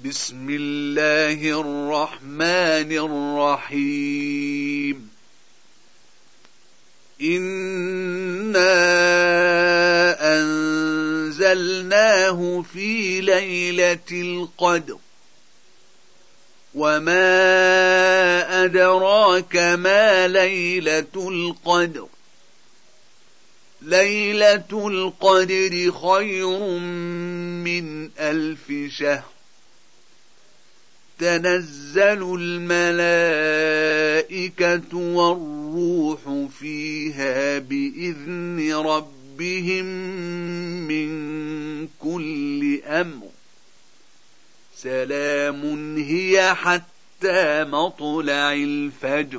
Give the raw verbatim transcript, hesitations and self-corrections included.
بسم الله الرحمن الرحيم إنا أنزلناه في ليلة القدر وما أدراك ما ليلة القدر ليلة القدر خير من ألف شهر تنزل الملائكة والروح فيها بإذن ربهم من كل أمر سلام هي حتى مطلع الفجر.